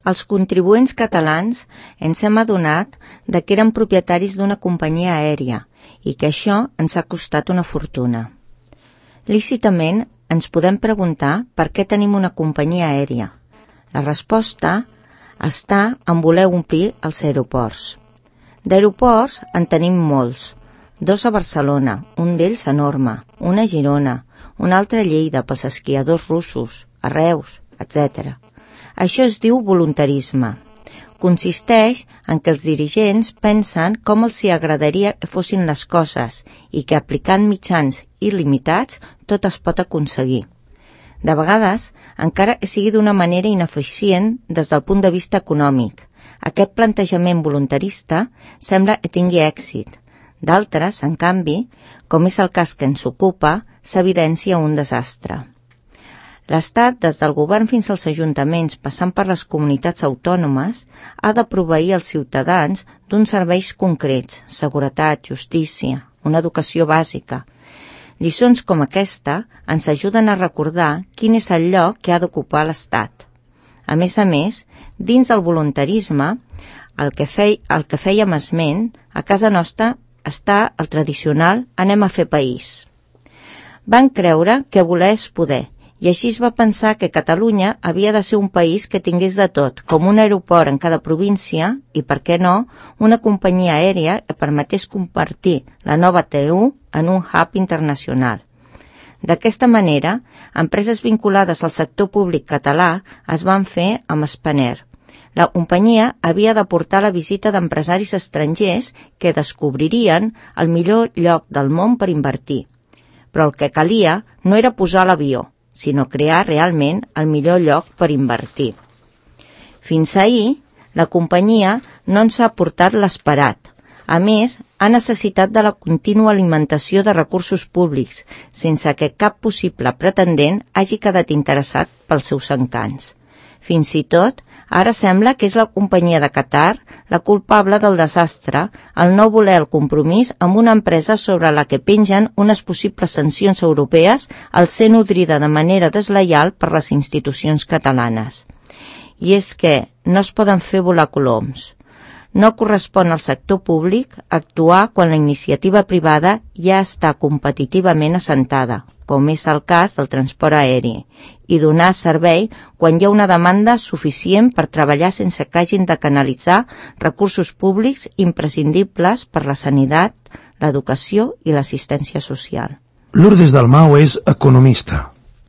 els contribuents catalans ens hem adonat de que érem propietaris d'una companyia aèria i que això ens ha costat una fortuna. Lícitament ens podem preguntar per què tenim una companyia aèria. La resposta està en voler omplir els aeroports. D'aeroports en tenim molts, 2 a Barcelona, un d'ells enorme, un a Girona, un altre a Lleida pels esquiadors russos, a Reus, etc. Això es diu voluntarisme. Consisteix en que els dirigents pensen com els hi agradaria que fossin les coses i que aplicant mitjans il·limitats tot es pot aconseguir. De vegades, encara que sigui d'una manera ineficient des del punt de vista econòmic, aquest plantejament voluntarista sembla que tingui èxit. D'altres, en canvi, com és el cas que ens ocupa, s'evidencia un desastre. L'Estat, des del govern fins als ajuntaments, passant per les comunitats autònomes, ha de proveir els ciutadans d'uns serveis concrets, seguretat, justícia, una educació bàsica. Lliçons com aquesta ens ajuden a recordar quin és el lloc que ha d'ocupar l'Estat. A més, dins del voluntarisme, el que fèiem esment, a casa nostra està el tradicional «anem a fer país». Van creure que voler és poder, i així es va pensar que Catalunya havia de ser un país que tingués de tot, com un aeroport en cada província i, per què no, una companyia aèria que permetés convertir la nova TU en un hub internacional. D'aquesta manera, empreses vinculades al sector públic català es van fer amb Spanair. La companyia havia de portar la visita d'empresaris estrangers que descobririen el millor lloc del món per invertir. Però el que calia no era posar l'avió, sinó crear realment el millor lloc per invertir. Fins ahir, la companyia no ens ha portat l'esperat. A més, ha necessitat de la contínua alimentació de recursos públics, sense que cap possible pretendent hagi quedat interessat pels seus encants. Fins i tot, ara sembla que és la companyia de Qatar la culpable del desastre al no voler el compromís amb una empresa sobre la que pengen unes possibles sancions europees al ser nodrida de manera deslleial per les institucions catalanes. I és que no es poden fer volar coloms. No correspon al sector públic actuar quan la iniciativa privada ja està competitivament assentada, com és el cas del transport aeri, i donar servei quan hi ha una demanda suficient per treballar sense que hagin de canalitzar recursos públics imprescindibles per la sanitat, l'educació i l'assistència social. Lourdes Dalmau és economista.